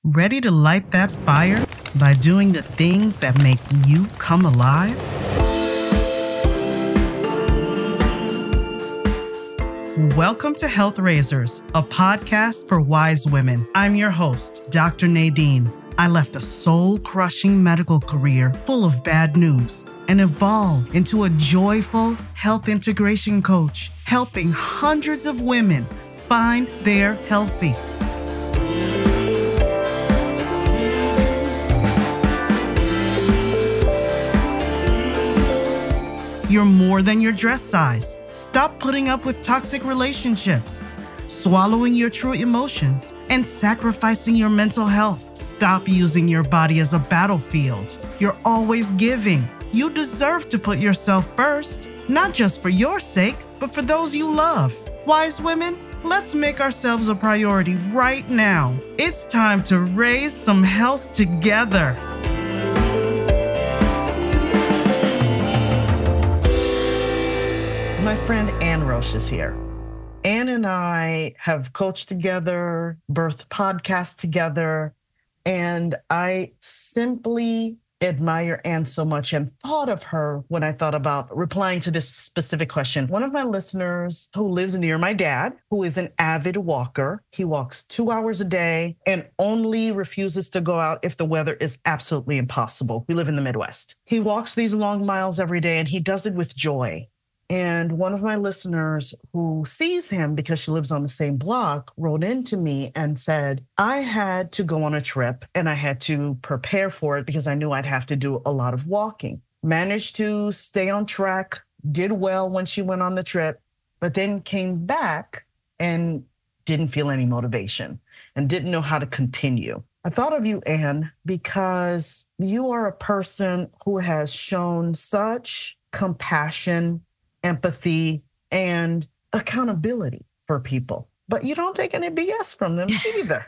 Ready to light that fire by doing the things that make you come alive? Welcome to Health Raisers, a podcast for wise women. I'm your host, Dr. Nadine. I left a soul-crushing medical career full of bad news and evolved into a joyful health integration coach, helping hundreds of women find their healthy. You're more than your dress size. Stop putting up with toxic relationships, swallowing your true emotions, and sacrificing your mental health. Stop using your body as a battlefield. You're always giving. You deserve to put yourself first, not just for your sake, but for those you love. Wise women, let's make ourselves a priority right now. It's time to raise some health together. My friend Ann Roche is here. Ann and I have coached together, birthed podcasts together, and I simply admire Ann so much and thought of her when I thought about replying to this specific question. One of my listeners who lives near my dad, who is an avid walker, he walks 2 hours a day and only refuses to go out if the weather is absolutely impossible. We live in the Midwest. He walks these long miles every day and he does it with joy. And one of my listeners who sees him because she lives on the same block wrote into me and said, I had to go on a trip and I had to prepare for it because I knew I'd have to do a lot of walking. Managed to stay on track, did well when she went on the trip, but then came back and didn't feel any motivation and didn't know how to continue. I thought of you, Ann, because you are a person who has shown such compassion, empathy, and accountability for people. But you don't take any BS from them either.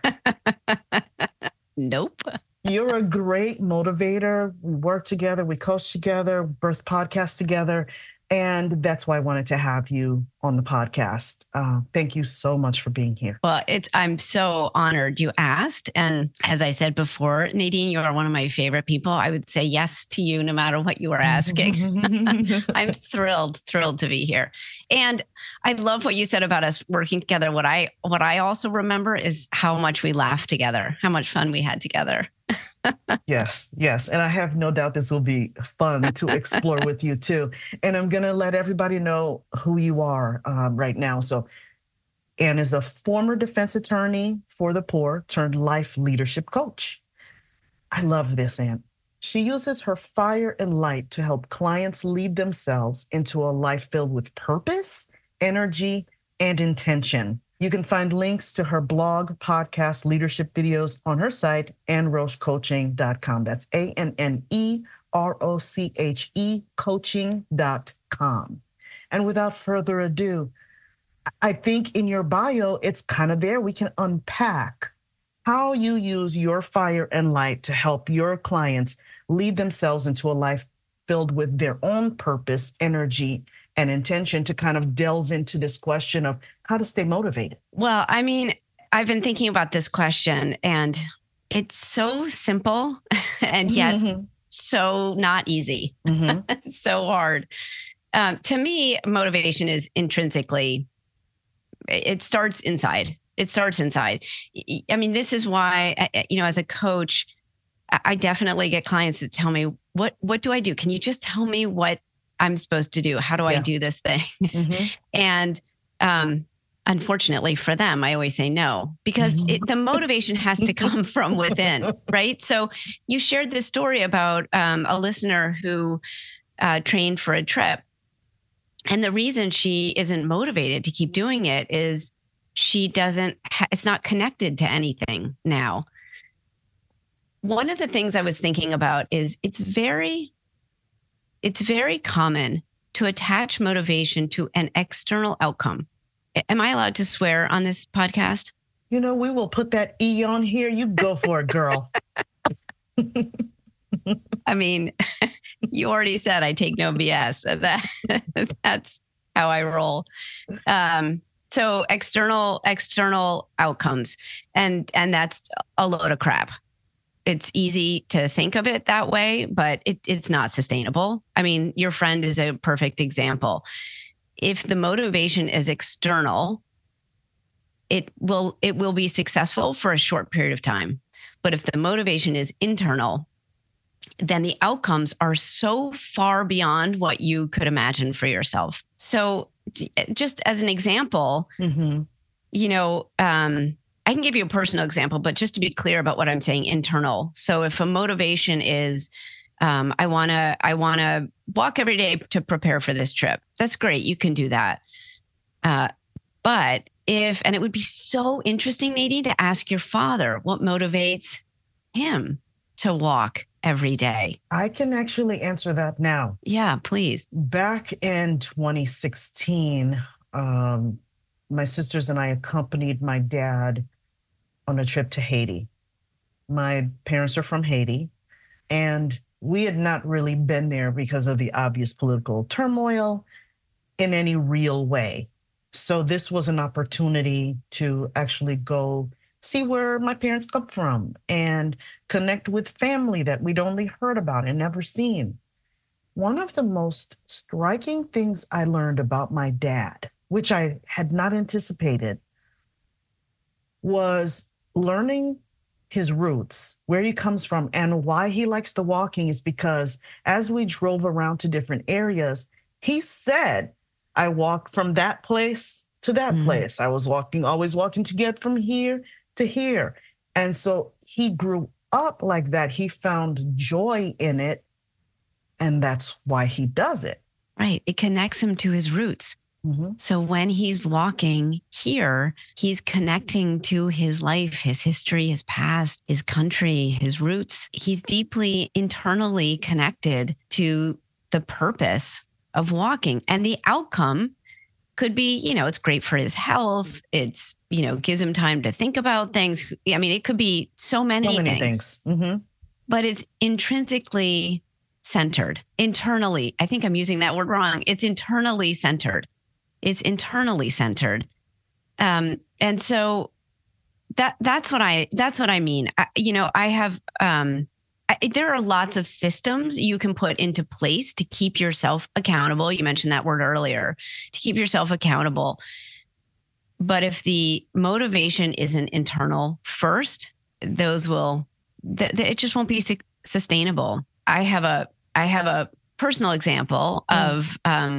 Nope. You're a great motivator. We work together, we coach together, birth podcasts together. And that's why I wanted to have you on the podcast. Thank you so much for being here. Well, I'm so honored you asked. And as I said before, Nadine, you are one of my favorite people. I would say yes to you no matter what you are asking. I'm thrilled to be here. And I love what you said about us working together. What I also remember is how much we laughed together, how much fun we had together. Yes. And I have no doubt this will be fun to explore with you too. And I'm going to let everybody know who you are right now. So Ann is a former defense attorney for the poor turned life leadership coach. I love this, Ann. She uses her fire and light to help clients lead themselves into a life filled with purpose, energy, and intention. You can find links to her blog, podcast, leadership videos on her site, AnnRocheCoaching.com. That's ANNEROCHE coaching.com. And without further ado, I think in your bio, it's kind of there. We can unpack how you use your fire and light to help your clients lead themselves into a life filled with their own purpose, energy, and intention, to kind of delve into this question of how to stay motivated. Well, I mean, I've been thinking about this question and it's so simple and yet so not easy, so hard. To me, motivation is intrinsically, it starts inside. I mean, this is why, as a coach, I definitely get clients that tell me, what do I do? Can you just tell me what I'm supposed to do? How do I do this thing? And unfortunately for them, I always say no, because the motivation has to come from within, right? So you shared this story about a listener who trained for a trip. And the reason she isn't motivated to keep doing it is it's not connected to anything now. One of the things I was thinking about is it's very common to attach motivation to an external outcome. Am I allowed to swear on this podcast? We will put that E on here. You go for it, girl. I mean, you already said I take no BS. That's how I roll. So external outcomes, and that's a load of crap. It's easy to think of it that way, but it's not sustainable. I mean, your friend is a perfect example. If the motivation is external, it will be successful for a short period of time. But if the motivation is internal, then the outcomes are so far beyond what you could imagine for yourself. So just as an example, I can give you a personal example, but just to be clear about what I'm saying, internal. So if a motivation is, I want to walk every day to prepare for this trip, that's great. You can do that. But and it would be so interesting, Nadine, to ask your father what motivates him to walk every day. I can actually answer that now. Yeah, please. Back in 2016, my sisters and I accompanied my dad on a trip to Haiti. My parents are from Haiti, and we had not really been there because of the obvious political turmoil in any real way. So this was an opportunity to actually go see where my parents come from and connect with family that we'd only heard about and never seen. One of the most striking things I learned about my dad, which I had not anticipated, was learning his roots, where he comes from, and why he likes the walking is because as we drove around to different areas, he said, I walked from that place to that place. I was always walking to get from here to here. And so he grew up like that. He found joy in it. And that's why he does it. Right. It connects him to his roots. So when he's walking here, he's connecting to his life, his history, his past, his country, his roots. He's deeply internally connected to the purpose of walking. And the outcome could be, it's great for his health. It's, gives him time to think about things. I mean, it could be so many things. But it's intrinsically centered, internally. I think I'm using that word wrong. It's internally centered. It's internally centered. And so that's what I mean. I have, there are lots of systems you can put into place to keep yourself accountable. You mentioned that word earlier, to keep yourself accountable. But if the motivation isn't internal first, it just won't be sustainable. I have a personal example of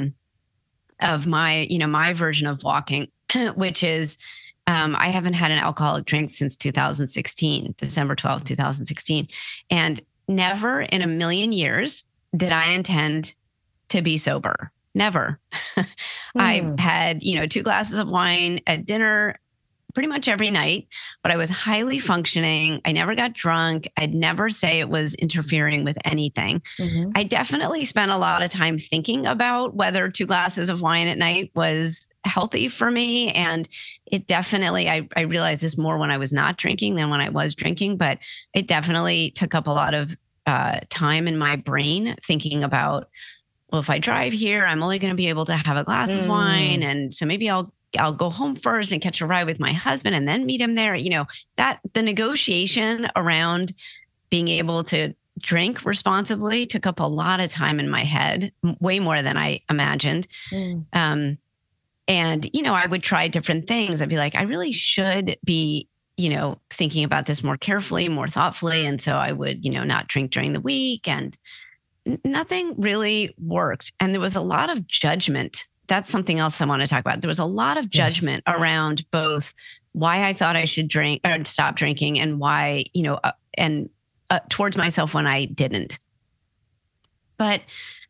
my, my version of walking, which is, I haven't had an alcoholic drink since 2016, December 12th, 2016. And never in a million years did I intend to be sober. Never. I had, 2 glasses of wine at dinner pretty much every night, but I was highly functioning. I never got drunk. I'd never say it was interfering with anything. I definitely spent a lot of time thinking about whether 2 glasses of wine at night was healthy for me. And it definitely, I realized this more when I was not drinking than when I was drinking, but it definitely took up a lot of time in my brain thinking about, well, if I drive here, I'm only going to be able to have a glass of wine. And so maybe I'll go home first and catch a ride with my husband and then meet him there. That the negotiation around being able to drink responsibly took up a lot of time in my head, way more than I imagined. And, I would try different things. I'd be like, I really should be, thinking about this more carefully, more thoughtfully. And so I would, not drink during the week, and nothing really worked. And there was a lot of judgment. That's something else I want to talk about. There was a lot of judgment around both why I thought I should drink or stop drinking, and why, towards myself when I didn't. But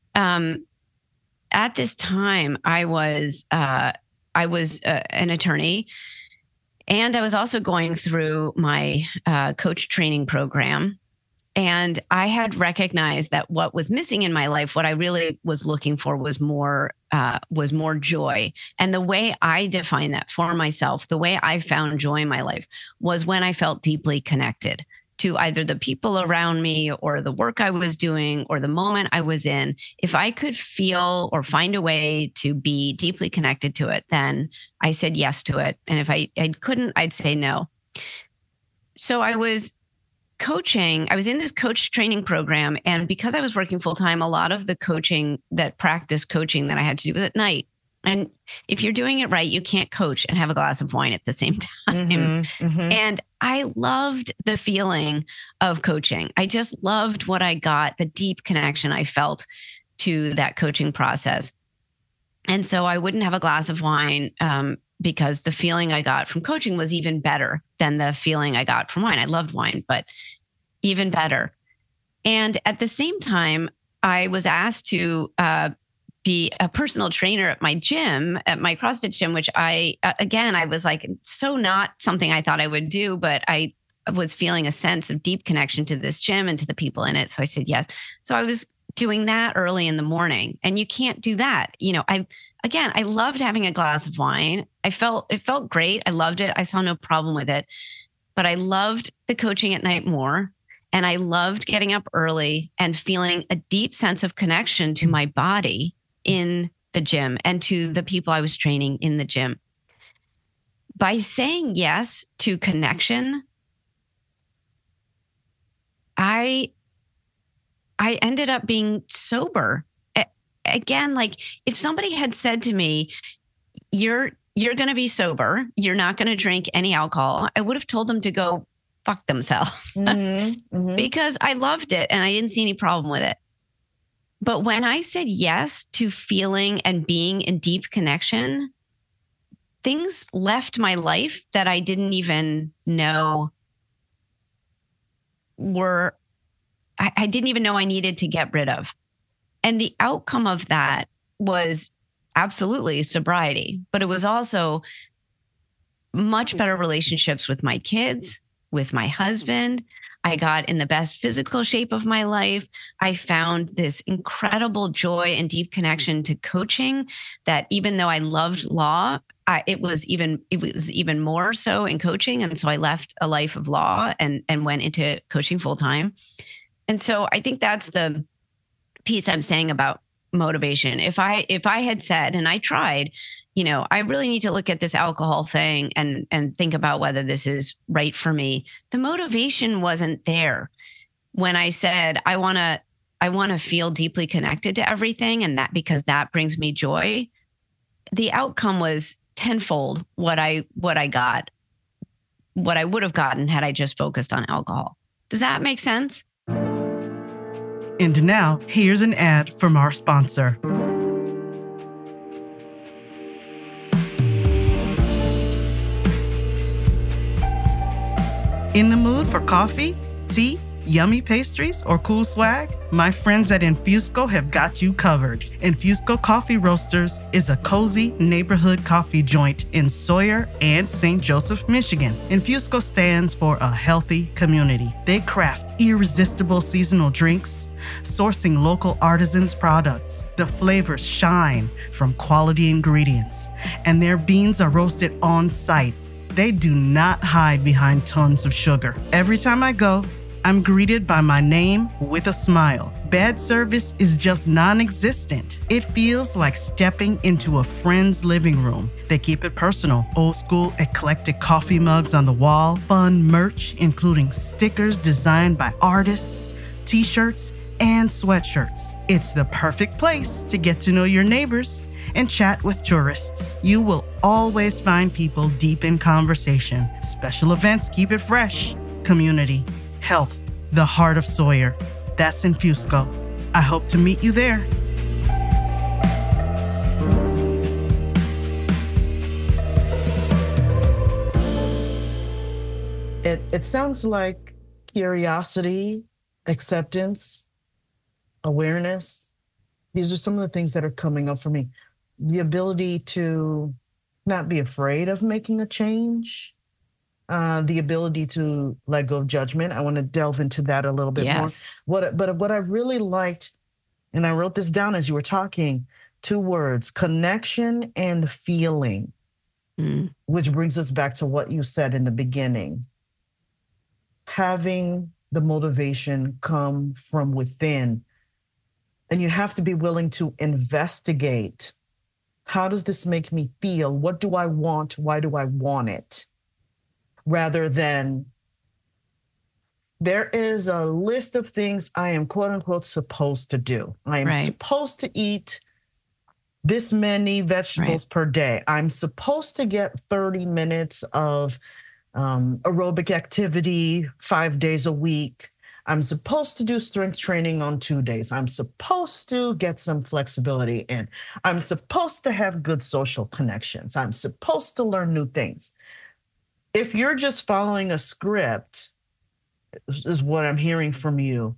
at this time, I was an attorney, and I was also going through my coach training program. And I had recognized that what was missing in my life, what I really was looking for, was more joy. And the way I defined that for myself, the way I found joy in my life, was when I felt deeply connected to either the people around me or the work I was doing or the moment I was in, if I could feel or find a way to be deeply connected to it, then I said yes to it. And if I couldn't, I'd say no. So I was coaching. I was in this coach training program. And because I was working full time, a lot of the practice coaching that I had to do was at night. And if you're doing it right, you can't coach and have a glass of wine at the same time. Mm-hmm, mm-hmm. And I loved the feeling of coaching. I just loved what I got, the deep connection I felt to that coaching process. And so I wouldn't have a glass of wine because the feeling I got from coaching was even better than the feeling I got from wine. I loved wine, but even better. And at the same time, I was asked to be a personal trainer at my gym, at my CrossFit gym, which I was like, so not something I thought I would do, but I was feeling a sense of deep connection to this gym and to the people in it. So I said yes. So I was doing that early in the morning, and you can't do that. I loved having a glass of wine. It felt great. I loved it. I saw no problem with it, but I loved the coaching at night more. And I loved getting up early and feeling a deep sense of connection to my body in the gym and to the people I was training in the gym. By saying yes to connection, I ended up being sober. Again, like if somebody had said to me, you're going to be sober, you're not going to drink any alcohol, I would have told them to go fuck themselves because I loved it and I didn't see any problem with it. But when I said yes to feeling and being in deep connection, things left my life that I didn't even know I didn't even know I needed to get rid of. And the outcome of that was absolutely sobriety, but it was also much better relationships with my kids, with my husband. I got in the best physical shape of my life. I found this incredible joy and deep connection to coaching that even though I loved law, it was even more so in coaching. And so I left a life of law and went into coaching full time. And so I think that's the piece I'm saying about motivation. If I had said, and I tried, I really need to look at this alcohol thing and think about whether this is right for me. The motivation wasn't there when I said, I want to feel deeply connected to everything. And that because that brings me joy. The outcome was tenfold what I would have gotten had I just focused on alcohol. Does that make sense? And now here's an ad from our sponsor. In the mood for coffee, tea, yummy pastries, or cool swag? My friends at Infusco have got you covered. Infusco Coffee Roasters is a cozy neighborhood coffee joint in Sawyer and St. Joseph, Michigan. Infusco stands for a healthy community. They craft irresistible seasonal drinks, sourcing local artisans' products. The flavors shine from quality ingredients, and their beans are roasted on site. They do not hide behind tons of sugar. Every time I go, I'm greeted by my name with a smile. Bad service is just non-existent. It feels like stepping into a friend's living room. They keep it personal. Old school, eclectic coffee mugs on the wall, fun merch, including stickers designed by artists, t-shirts, and sweatshirts. It's the perfect place to get to know your neighbors and chat with tourists. You will always find people deep in conversation. Special events keep it fresh. Community, health, the heart of Sawyer. That's Infusco. I hope to meet you there. It sounds like curiosity, acceptance, awareness. These are some of the things that are coming up for me. The ability to not be afraid of making a change, the ability to let go of judgment. I want to delve into that a little bit more. But what I really liked, and I wrote this down as you were talking, 2 words, connection and feeling, which brings us back to what you said in the beginning. having the motivation come from within. And you have to be willing to investigate. How does this make me feel? What do I want? Why do I want it? Rather than, there is a list of things I am quote unquote supposed to do. I am supposed to eat this many vegetables per day. I'm supposed to get 30 minutes of aerobic activity 5 days a week. I'm supposed to do strength training on 2 days. I'm supposed to get some flexibility in. I'm supposed to have good social connections. I'm supposed to learn new things. If you're just following a script, is what I'm hearing from you,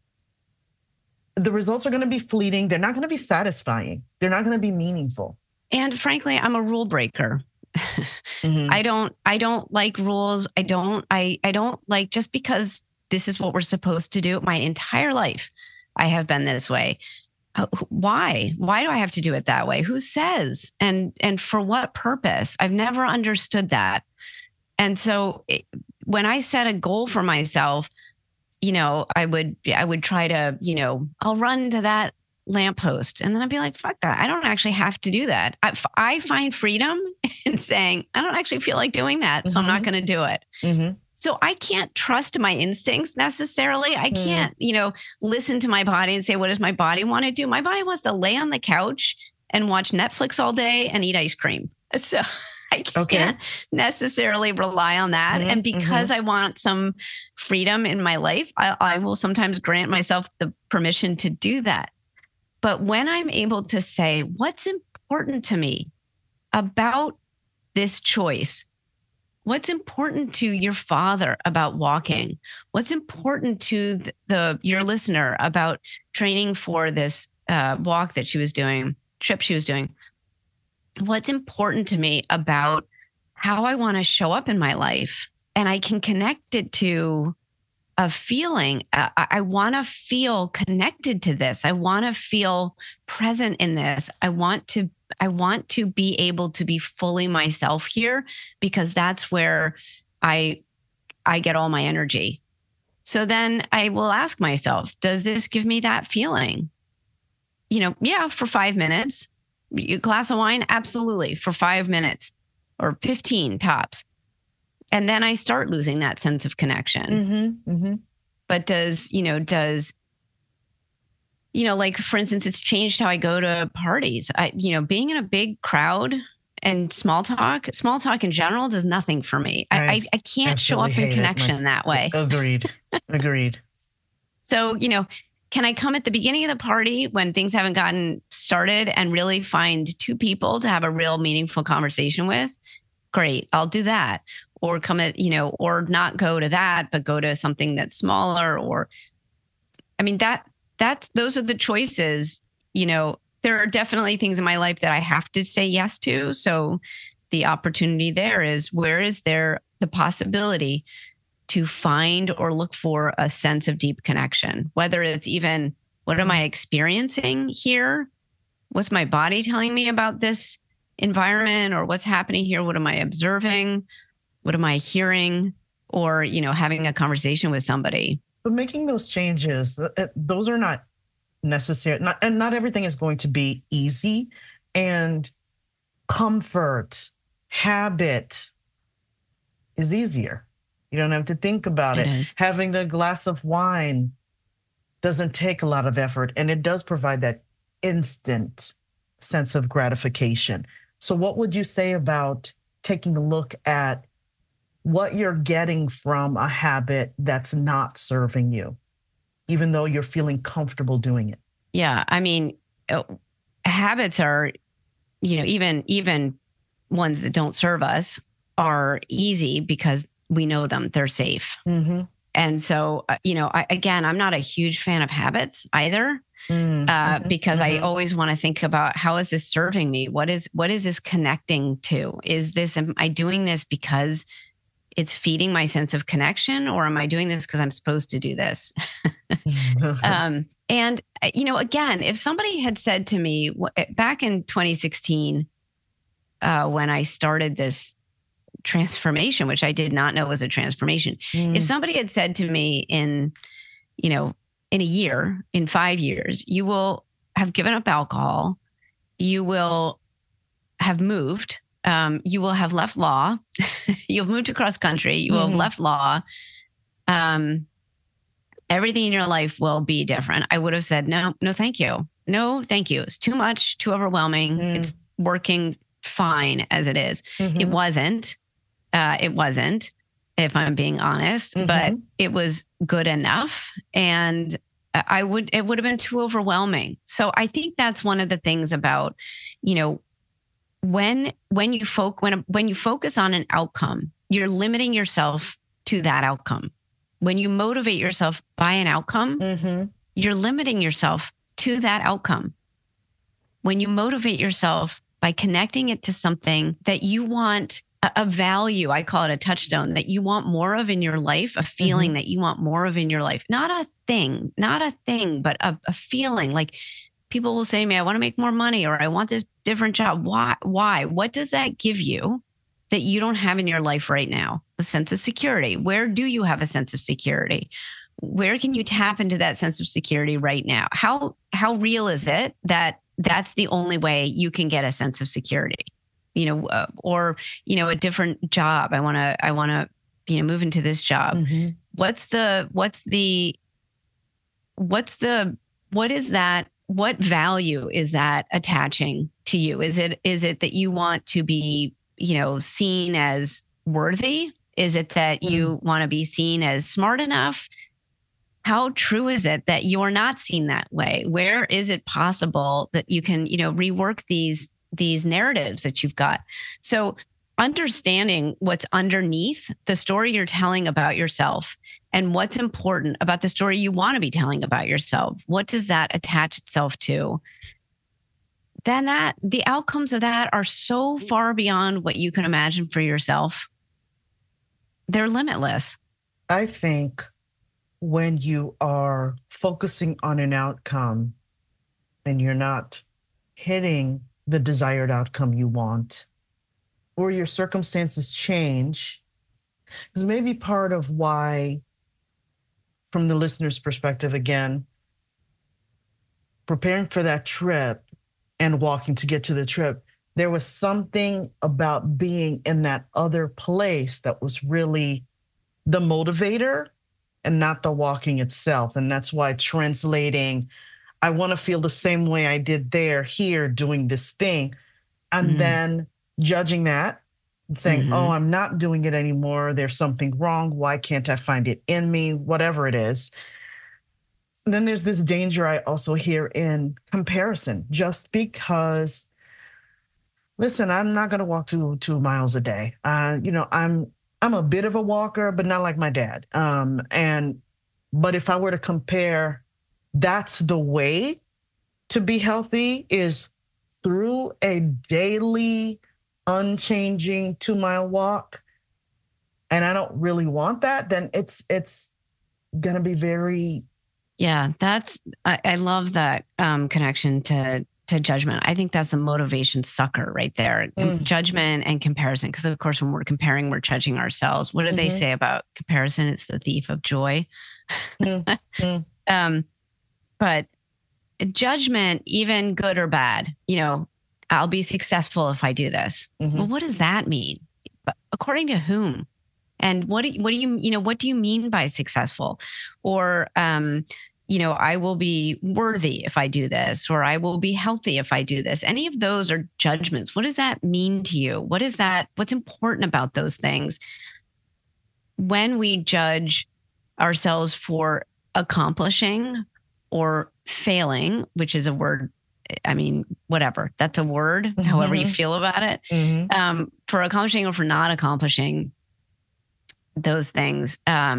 the results are going to be fleeting. They're not going to be satisfying. They're not going to be meaningful. And frankly, I'm a rule breaker. Mm-hmm. I don't like rules. I don't like, just because this is what we're supposed to do. My entire life, I have been this way. Why? Why do I have to do it that way? Who says? And for what purpose? I've never understood that. And so when I set a goal for myself, I would try to, I'll run to that lamppost, and then I'd be like, fuck that. I don't actually have to do that. I find freedom in saying, I don't actually feel like doing that, so I'm not going to do it. Mm-hmm. So I can't trust my instincts necessarily. I can't, listen to my body and say, what does my body want to do? My body wants to lay on the couch and watch Netflix all day and eat ice cream. So I can't necessarily rely on that. Mm-hmm. And because I want some freedom in my life, I will sometimes grant myself the permission to do that. But when I'm able to say, what's important to me about this choice? What's important to your father about walking? What's important to your listener about training for this walk that she was doing, trip she was doing? What's important to me about how I want to show up in my life? And I can connect it to a feeling. I want to feel connected to this. I want to feel present in this. I want to be able to be fully myself here, because that's where I get all my energy. So then I will ask myself, does this give me that feeling? Yeah, for 5 minutes. A glass of wine, absolutely, for 5 minutes or 15 tops. And then I start losing that sense of connection. Mm-hmm, mm-hmm. But like, for instance, it's changed how I go to parties. Being in a big crowd and small talk in general does nothing for me. I can't show up in connection that way. Agreed. So, can I come at the beginning of the party when things haven't gotten started and really find 2 people to have a real meaningful conversation with? Great, I'll do that. Or come at, or not go to that, but go to something that's smaller. Or, those are the choices. There are definitely things in my life that I have to say yes to. So the opportunity there is, where is there the possibility to find or look for a sense of deep connection? Whether it's even, what am I experiencing here? What's my body telling me about this environment, or what's happening here? What am I observing? What am I hearing? Or, having a conversation with somebody. But making those changes, those are not necessary. Not everything is going to be easy. And comfort, habit is easier. You don't have to think about it. Having the glass of wine doesn't take a lot of effort, and it does provide that instant sense of gratification. So what would you say about taking a look at what you're getting from a habit that's not serving you, even though you're feeling comfortable doing it? Yeah. Habits are, even ones that don't serve us are easy because we know them, they're safe. Mm-hmm. And so, I'm not a huge fan of habits either, because I always want to think about, how is this serving me? What is this connecting to? Am I doing this because it's feeding my sense of connection, or am I doing this because I'm supposed to do this? And again, if somebody had said to me back in 2016, when I started this transformation, which I did not know was a transformation. If somebody had said to me in a year, in 5 years, you will have given up alcohol, you will have moved, you will have left law, you've moved across country, you will have left law, everything in your life will be different, I would have said, no, thank you. No, thank you. It's too much, too overwhelming. It's working fine as it is. It wasn't, if I'm being honest, but it was good enough. And it would have been too overwhelming. So I think that's one of the things about, when you focus on an outcome, you're limiting yourself to that outcome. When you motivate yourself by an outcome, you're limiting yourself to that outcome. When you motivate yourself by connecting it to something that you want, a value, I call it a touchstone, that you want more of in your life, a feeling that you want more of in your life, not a thing, but a feeling. Like people will say to me, I want to make more money, or I want this different job. Why? What does that give you that you don't have in your life right now? A sense of security. Where do you have a sense of security? Where can you tap into that sense of security right now? How real is it that that's the only way you can get a sense of security? Or a different job. I want to, move into this job. What is that? What value is that attaching to you? Is it that you want to be, seen as worthy? Is it that you want to be seen as smart enough? How true is it that you're not seen that way? Where is it possible that you can, rework these narratives that you've got? So understanding what's underneath the story you're telling about yourself and what's important about the story you want to be telling about yourself, what does that attach itself to? Then the outcomes of that are so far beyond what you can imagine for yourself. They're limitless. I think when you are focusing on an outcome and you're not hitting the desired outcome you want, or your circumstances change, is maybe part of why, from the listener's perspective, again, preparing for that trip and walking to get to the trip, there was something about being in that other place that was really the motivator and not the walking itself. And that's why translating, I want to feel the same way I did there, here, doing this thing, and then judging that and saying, oh, I'm not doing it anymore. There's something wrong. Why can't I find it in me? Whatever it is. And then there's this danger I also hear in comparison, just because, listen, I'm not going to walk 2 miles a day. I'm a bit of a walker, but not like my dad. But if I were to compare, that's the way to be healthy, is through a daily, unchanging 2-mile walk. And I don't really want that, then it's going to be very. Yeah, I love that connection to judgment. I think that's the motivation sucker right there. Judgment and comparison. Because of course, when we're comparing, we're judging ourselves. What do they say about comparison? It's the thief of joy. But judgment, even good or bad, I'll be successful if I do this. Well, what does that mean? According to whom? And what do you mean by successful? Or, I will be worthy if I do this, or I will be healthy if I do this. Any of those are judgments. What does that mean to you? What's important about those things? When we judge ourselves for accomplishing or failing, which is a word, whatever, that's a word, however you feel about it, for accomplishing or for not accomplishing those things,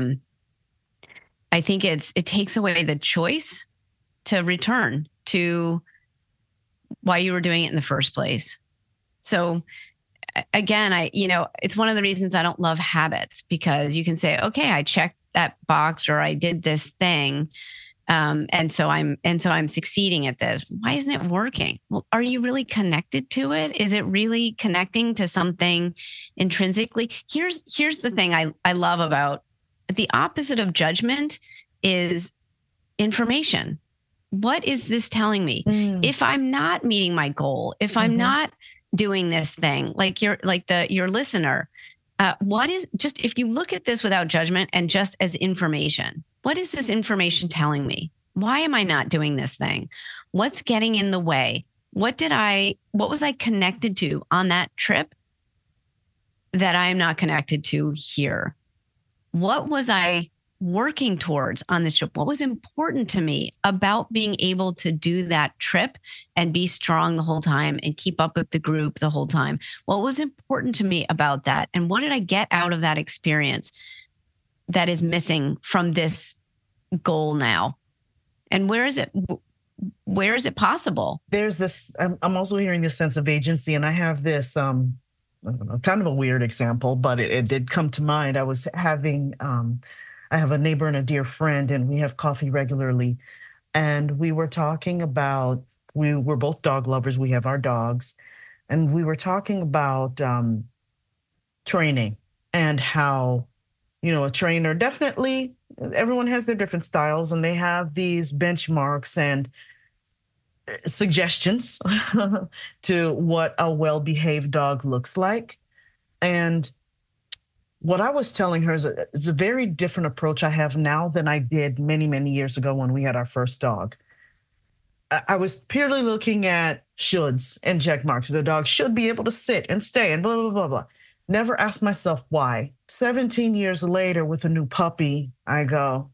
I think it takes away the choice to return to why you were doing it in the first place. So again, it's one of the reasons I don't love habits, because you can say, okay, I checked that box or I did this thing. And so I'm succeeding at this. Why isn't it working? Well, are you really connected to it? Is it really connecting to something intrinsically? Here's the thing I love about the opposite of judgment is information. What is this telling me? If I'm not meeting my goal, if I'm not doing this thing, like your listener, what is, just if you look at this without judgment and just as information, what is this information telling me? Why am I not doing this thing? What's getting in the way? What was I connected to on that trip that I am not connected to here? What was I working towards on this trip? What was important to me about being able to do that trip and be strong the whole time and keep up with the group the whole time? What was important to me about that? And what did I get out of that experience that is missing from this goal now? And where is it possible? There's this, I'm also hearing this sense of agency, and I have this, I don't know, kind of a weird example, but it did come to mind. I was having, I have a neighbor and a dear friend, and we have coffee regularly. And we were talking about, we were both dog lovers. We have our dogs. And we were talking about training and how, a trainer, definitely everyone has their different styles, and they have these benchmarks and suggestions to what a well-behaved dog looks like. And what I was telling her is a very different approach I have now than I did many, many years ago when we had our first dog. I was purely looking at shoulds and check marks. The dog should be able to sit and stay and blah, blah, blah, blah. Never asked myself why. 17 years later with a new puppy, I go,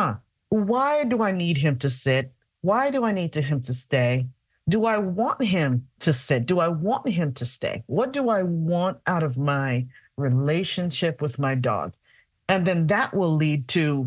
why do I need him to sit? Why do I need him to stay? Do I want him to sit? Do I want him to stay? What do I want out of my relationship with my dog? And then that will lead to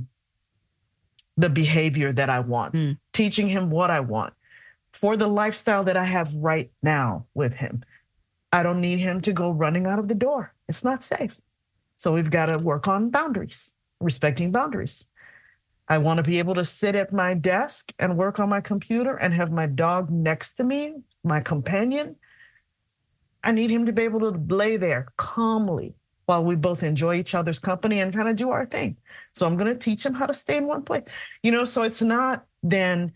the behavior that I want, teaching him what I want for the lifestyle that I have right now with him. I don't need him to go running out of the door. It's not safe. So we've got to work on boundaries, respecting boundaries. I want to be able to sit at my desk and work on my computer and have my dog next to me, my companion. I need him to be able to lay there calmly while we both enjoy each other's company and kind of do our thing. So I'm going to teach him how to stay in one place. So it's not then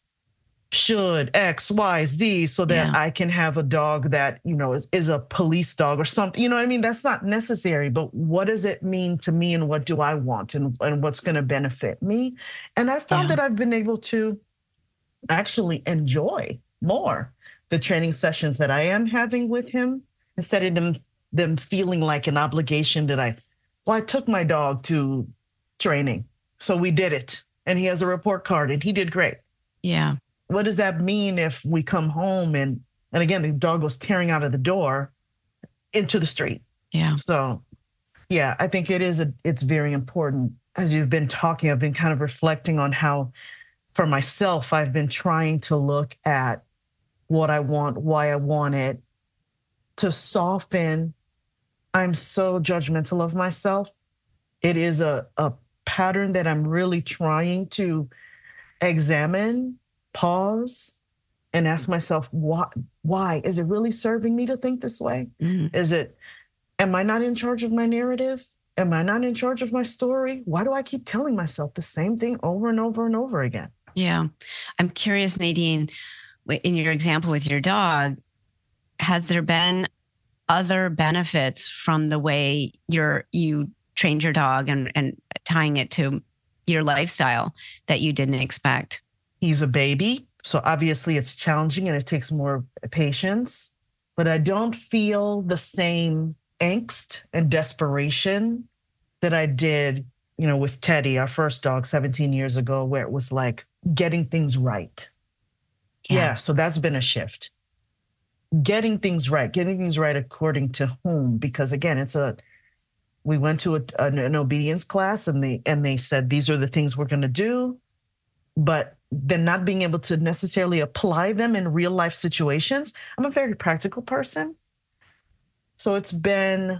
should X, Y, Z so that I can have a dog that, is a police dog or something. You know what I mean? That's not necessary. But what does it mean to me, and what do I want, and what's going to benefit me? And I found that I've been able to actually enjoy more the training sessions that I am having with him, instead of them feeling like an obligation that I took my dog to training, so we did it, and he has a report card and he did great. Yeah. What does that mean if we come home and again, the dog goes tearing out of the door into the street? Yeah. So yeah, I think it's very important. As you've been talking, I've been kind of reflecting on how, for myself, I've been trying to look at what I want, why I want it, to soften. I'm so judgmental of myself. It is a pattern that I'm really trying to examine, pause, and ask myself, why? Is it really serving me to think this way? Am I not in charge of my narrative? Am I not in charge of my story? Why do I keep telling myself the same thing over and over and over again? Yeah. I'm curious, Nadine, in your example with your dog, has there been other benefits from the way you trained your dog and tying it to your lifestyle that you didn't expect? He's a baby, so obviously it's challenging and it takes more patience, but I don't feel the same angst and desperation that I did, with Teddy, our first dog 17 years ago, where it was like getting things right. Yeah, so that's been a shift. Getting things right according to whom? Because again, we went to an obedience class and they said, these are the things we're going to do, but then not being able to necessarily apply them in real life situations. I'm a very practical person. So it's been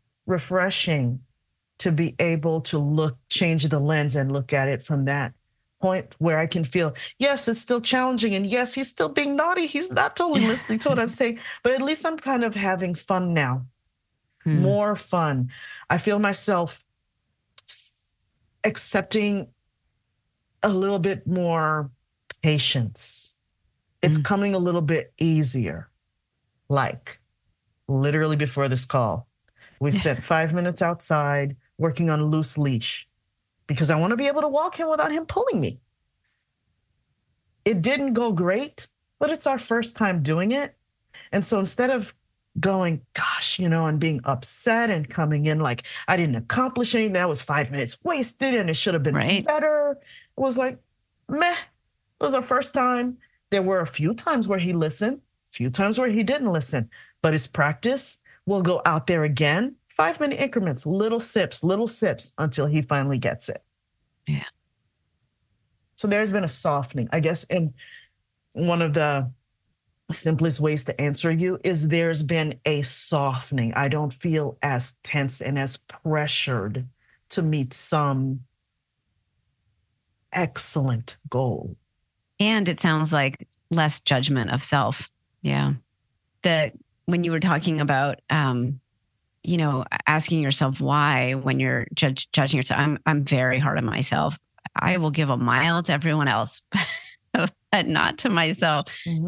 refreshing to be able to change the lens and look at it from that point where I can feel, yes, it's still challenging. And yes, he's still being naughty. He's not totally listening to what I'm saying, but at least I'm kind of having fun now, more fun. I feel myself accepting a little bit more patience. It's coming a little bit easier. Like literally before this call, we spent 5 minutes outside working on a loose leash because I want to be able to walk him without him pulling me. It didn't go great, but it's our first time doing it. And so instead of going, gosh, and being upset and coming in like I didn't accomplish anything, that was 5 minutes wasted and it should have been better. It was like, meh. It was our first time. There were a few times where he listened, a few times where he didn't listen, but his practice will go out there again, 5-minute increments, little sips until he finally gets it. Yeah. So there's been a softening, I guess. And one of the simplest ways to answer you is there's been a softening. I don't feel as tense and as pressured to meet some excellent goal. And it sounds like less judgment of self. Yeah. When you were talking about, asking yourself why when you're judging yourself, I'm very hard on myself. I will give a mile to everyone else, but not to myself.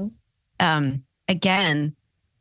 Again,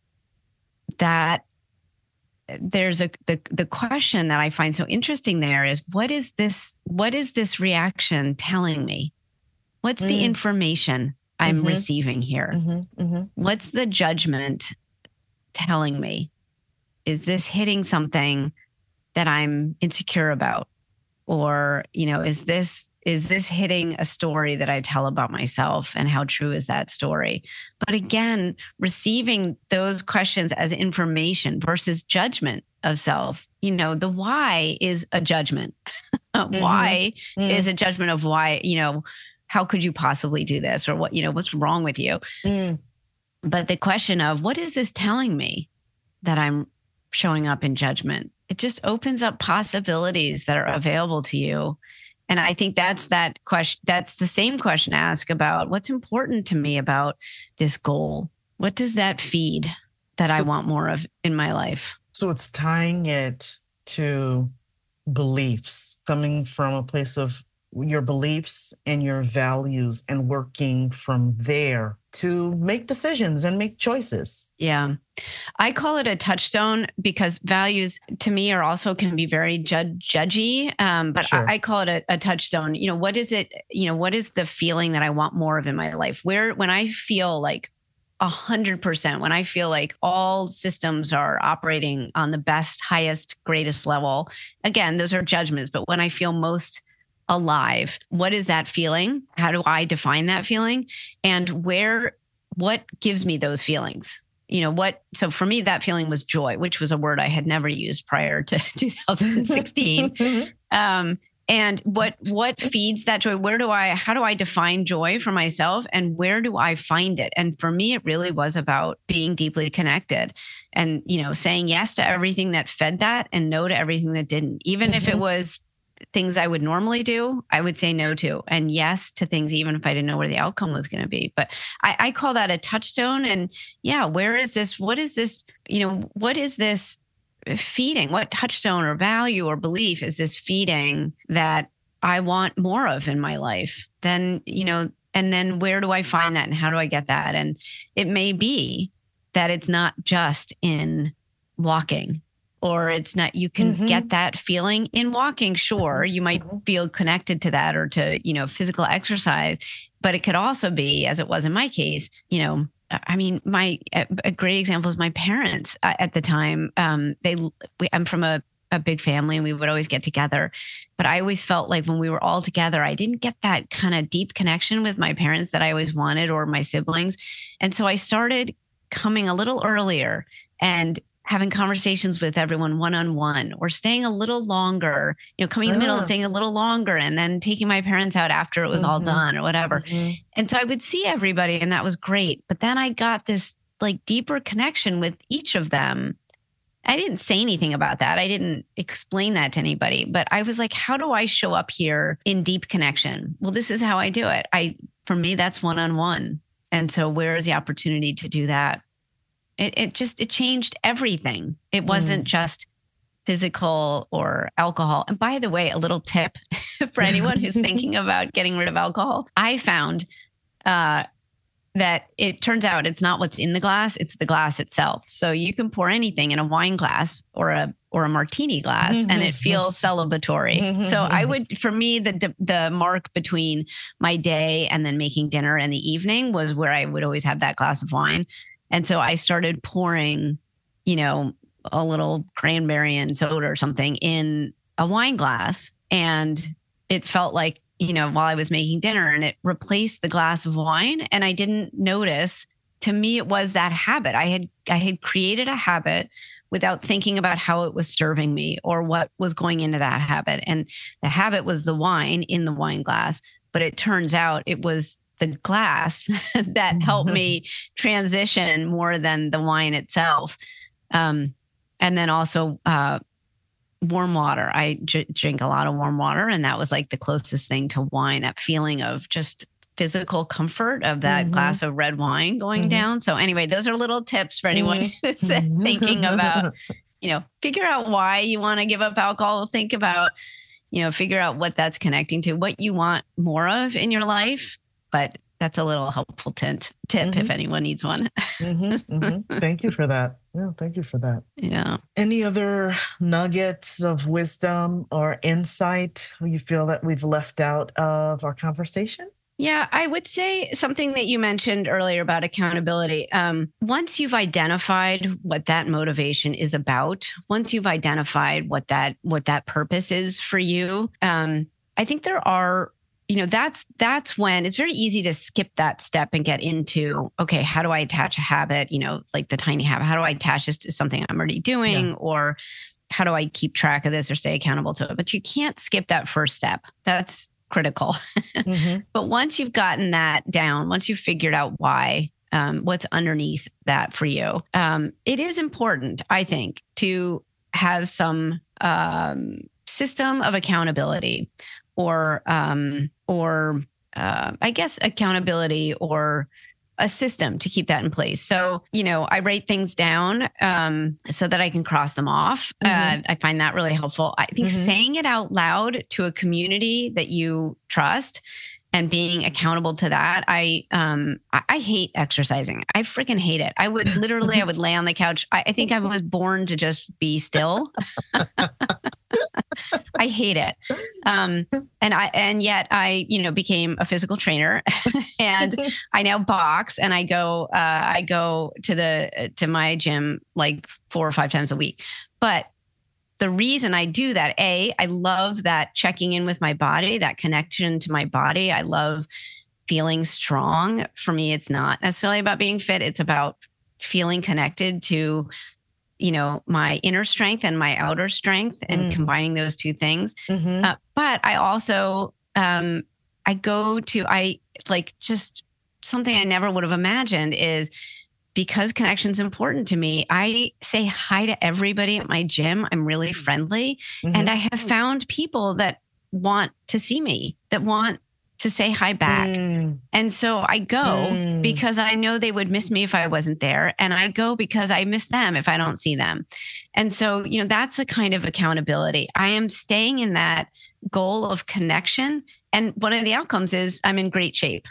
that there's the question that I find so interesting there is, what is this reaction telling me? What's the information I'm receiving here? What's the judgment telling me? Is this hitting something that I'm insecure about? Or, is this hitting a story that I tell about myself, and how true is that story? But again, receiving those questions as information versus judgment of self, the why is a judgment. Why is a judgment of why, how could you possibly do this? Or what's wrong with you? But the question of what is this telling me that I'm showing up in judgment? It just opens up possibilities that are available to you. And I think that's that question. That's the same question to ask about what's important to me about this goal. What does that feed that I want more of in my life? So it's tying it to beliefs, coming from a place of your beliefs and your values and working from there to make decisions and make choices. Yeah. I call it a touchstone because values to me can be very judgy. But sure. I call it a touchstone. What is it? What is the feeling that I want more of in my life? When I feel like 100%, when I feel like all systems are operating on the best, highest, greatest level, again, those are judgments. But when I feel most alive, what is that feeling? How do I define that feeling? And what gives me those feelings? So for me, that feeling was joy, which was a word I had never used prior to 2016. And what feeds that joy? How do I define joy for myself, and where do I find it? And for me, it really was about being deeply connected and, saying yes to everything that fed that and no to everything that didn't. Even if it was things I would normally do, I would say no to, and yes to things, even if I didn't know where the outcome was going to be. But I call that a touchstone. And yeah, where is this? What is this? What is this feeding? What touchstone or value or belief is this feeding that I want more of in my life? Then, and then where do I find that and how do I get that? And it may be that it's not just in walking. Or it's not, you can get that feeling in walking. Sure, you might feel connected to that or to, physical exercise, but it could also be, as it was in my case, a great example is my parents at the time. I'm from a big family and we would always get together, but I always felt like when we were all together, I didn't get that kind of deep connection with my parents that I always wanted, or my siblings. And so I started coming a little earlier and having conversations with everyone one-on-one, or staying a little longer, coming in the middle and staying a little longer, and then taking my parents out after it was all done or whatever. And so I would see everybody, and that was great. But then I got this like deeper connection with each of them I didn't say anything about that. I didn't explain that to anybody, but I was like, how do I show up here in deep connection? Well, this is how I do it. For me, that's one-on-one. And so where is the opportunity to do that? It changed everything. It wasn't just physical or alcohol. And by the way, a little tip for anyone who's thinking about getting rid of alcohol. I found that it turns out it's not what's in the glass, it's the glass itself. So you can pour anything in a wine glass or a martini glass and it feels celebratory. So for me, the mark between my day and then making dinner and the evening was where I would always have that glass of wine. And so I started pouring, a little cranberry and soda or something in a wine glass. And it felt like, while I was making dinner, and it replaced the glass of wine. And I didn't notice. To me, it was that habit. I had created a habit without thinking about how it was serving me or what was going into that habit. And the habit was the wine in the wine glass. But it turns out it was the glass that helped me transition more than the wine itself. And then also warm water. I drink a lot of warm water, and that was like the closest thing to wine, that feeling of just physical comfort of that glass of red wine going down. So anyway, those are little tips for anyone who's thinking about, figure out why you want to give up alcohol. Think about, figure out what that's connecting to, what you want more of in your life. But that's a little helpful tip if anyone needs one. Thank you for that. Yeah, thank you for that. Yeah. Any other nuggets of wisdom or insight you feel that we've left out of our conversation? Yeah, I would say something that you mentioned earlier about accountability. Once you've identified what that motivation is about, once you've identified what that purpose is for you, I think there are, that's when it's very easy to skip that step and get into, okay, how do I attach a habit, like the tiny habit? How do I attach this to something I'm already doing? Yeah. Or how do I keep track of this or stay accountable to it? But you can't skip that first step. That's critical. But once you've gotten that down, once you've figured out why, what's underneath that for you, it is important, I think, to have some system of accountability or I guess accountability or a system to keep that in place. So, I write things down so that I can cross them off. I find that really helpful. I think saying it out loud to a community that you trust and being accountable to that. I hate exercising. I freaking hate it. I would lay on the couch. I think I was born to just be still. I hate it. And yet I became a physical trainer and I now box and I go to my gym like 4 or 5 times a week. But the reason I do that, I love that checking in with my body, that connection to my body. I love feeling strong. For me, it's not necessarily about being fit. It's about feeling connected to, my inner strength and my outer strength and combining those two things. But I also, just something I never would have imagined is, because connection's important to me, I say hi to everybody at my gym. I'm really friendly. And I have found people that want to see me, that want to say hi back. And so I go because I know they would miss me if I wasn't there. And I go because I miss them if I don't see them. And so, that's a kind of accountability. I am staying in that goal of connection. And one of the outcomes is I'm in great shape,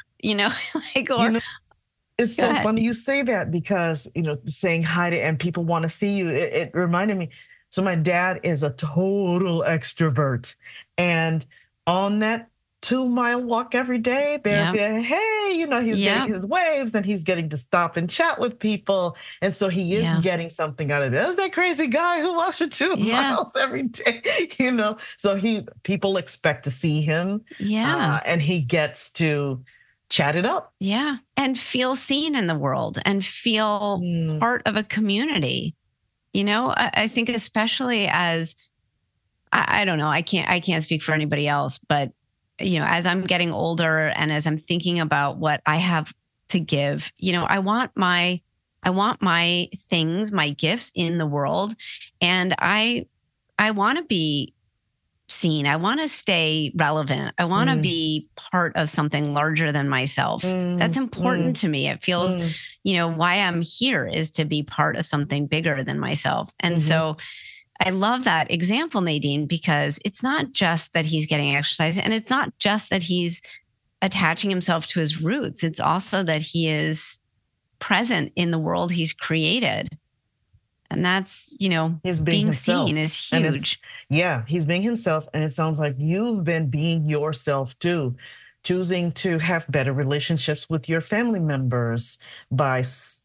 It's so funny you say that because, saying hi to and people want to see you. It reminded me. So my dad is a total extrovert. And on that 2-mile walk every day, there'd be he's getting his waves and he's getting to stop and chat with people. And so he is getting something out of it. There's that crazy guy who walks for 2 miles every day, So people expect to see him. And he gets to chat it up. Yeah. And feel seen in the world and feel part of a community. I think especially as, I don't know, I can't speak for anybody else, but, as I'm getting older and as I'm thinking about what I have to give, I want my I want my things, my gifts in the world. And I want to be seen. I want to stay relevant. I want to be part of something larger than myself. That's important to me. It feels, why I'm here is to be part of something bigger than myself. And so I love that example, Nadine, because it's not just that he's getting exercise, and it's not just that he's attaching himself to his roots. It's also that he is present in the world he's created. And that's, he's being seen is huge. He's being himself. And it sounds like you've been being yourself too, choosing to have better relationships with your family members by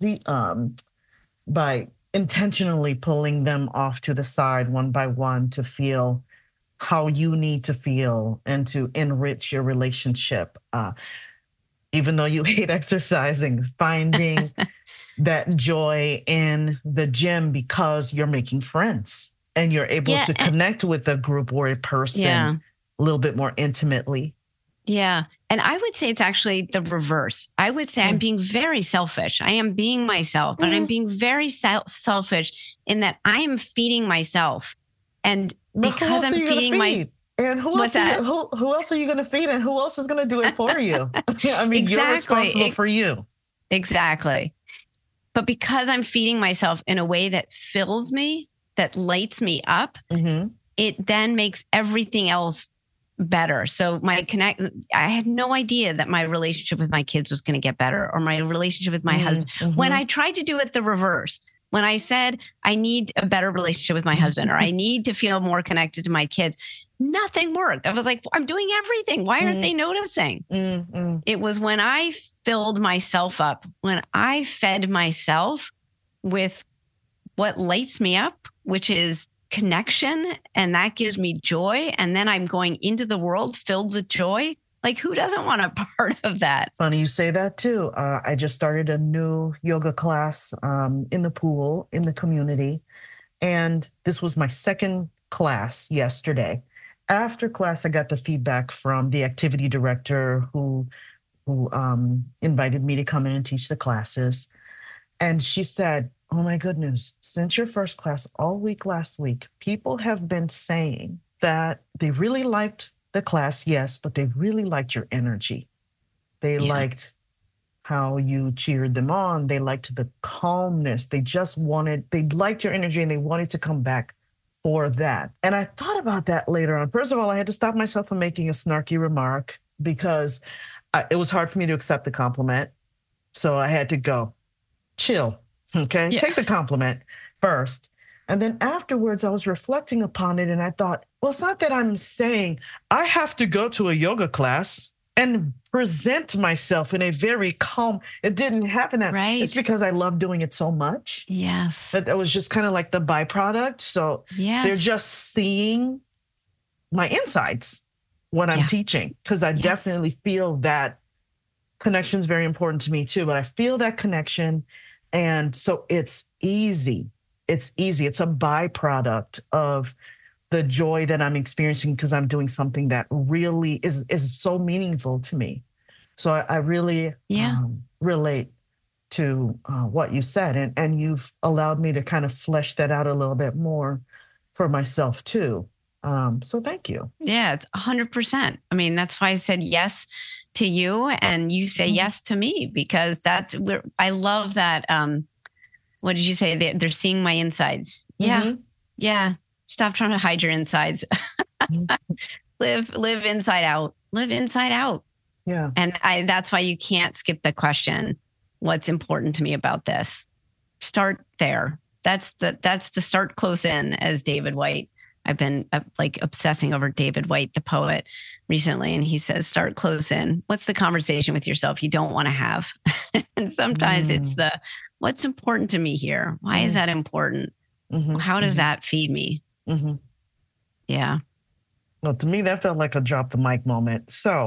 intentionally pulling them off to the side one by one to feel how you need to feel and to enrich your relationship. Even though you hate exercising, finding that joy in the gym because you're making friends and you're able to connect with a group or a person a little bit more intimately. Yeah. And I would say it's actually the reverse. I would say I'm being very selfish. I am being myself, but I'm being very selfish in that I am feeding myself. And because I'm feeding and who else are you going to feed, and who else is going to do it for you? I mean, you're responsible for you. Exactly. But because I'm feeding myself in a way that fills me, that lights me up, it then makes everything else better. So I had no idea that my relationship with my kids was going to get better, or my relationship with my husband. When I tried to do it the reverse, when I said, I need a better relationship with my husband, or I need to feel more connected to my kids, nothing worked. I was like, I'm doing everything. Why aren't they noticing? It was when I filled myself up, when I fed myself with what lights me up, which is connection, and that gives me joy. And then I'm going into the world filled with joy. Like, who doesn't want a part of that? Funny you say that too. I just started a new yoga class in the pool in the community. And this was my second class yesterday. After class, I got the feedback from the activity director who invited me to come in and teach the classes. And she said, oh my goodness, since your first class all week last week, people have been saying that they really liked the class, yes, but they really liked your energy. They liked how you cheered them on. They liked the calmness. They liked your energy and they wanted to come back for that. And I thought about that later on. First of all, I had to stop myself from making a snarky remark because it was hard for me to accept the compliment. So I had to go, chill, okay? Yeah. Take the compliment first. And then afterwards, I was reflecting upon it and I thought, well, it's not that I'm saying I have to go to a yoga class and present myself in a very calm, it didn't happen that way. It's because I love doing it so much. Yes. That was just kind of like the byproduct. So they're just seeing my insides when I'm teaching, because I definitely feel that connection is very important to me too, but I feel that connection. And so it's easy. It's easy. It's a byproduct of the joy that I'm experiencing because I'm doing something that really is so meaningful to me. So I really relate to what you said. And you've allowed me to kind of flesh that out a little bit more for myself too. So thank you. Yeah, it's 100%. I mean, that's why I said yes to you and you say yes to me, because I love that. What did you say? They're seeing my insides. Yeah. Yeah. Stop trying to hide your insides. Live inside out. Live inside out. Yeah. And that's why you can't skip the question. What's important to me about this? Start there. That's the start close in, as David Whyte. I've been obsessing over David Whyte, the poet, recently. And he says, start close in. What's the conversation with yourself you don't want to have? And sometimes it's what's important to me here? Why is that important? How does that feed me? Yeah. Well, to me, that felt like a drop the mic moment. So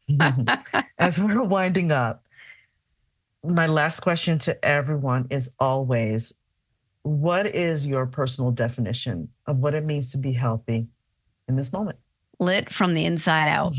as we're winding up, my last question to everyone is always, what is your personal definition of what it means to be healthy in this moment? Lit from the inside out.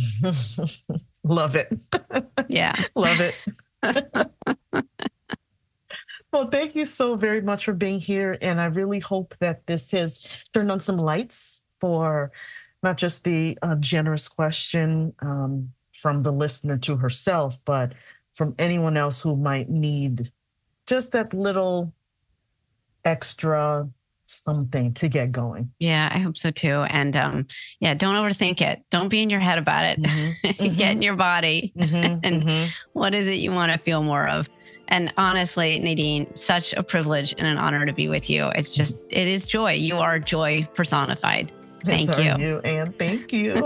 Love it. Yeah. Love it. Well, thank you so very much for being here. And I really hope that this has turned on some lights for not just the generous question from the listener to herself, but from anyone else who might need just that little extra something to get going. Yeah, I hope so too. And don't overthink it. Don't be in your head about it. Mm-hmm. Get in your body. Mm-hmm. And what is it you want to feel more of? And honestly, Nadine, such a privilege and an honor to be with you. It is joy. You are joy personified. Thank you. Anne. Thank you.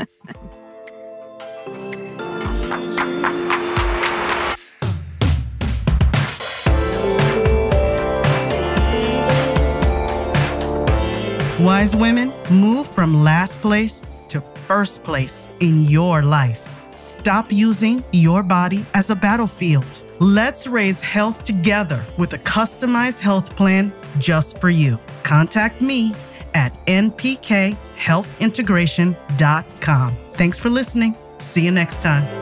Wise women, move from last place to first place in your life. Stop using your body as a battlefield. Let's raise health together with a customized health plan just for you. Contact me at npkhealthintegration.com. Thanks for listening. See you next time.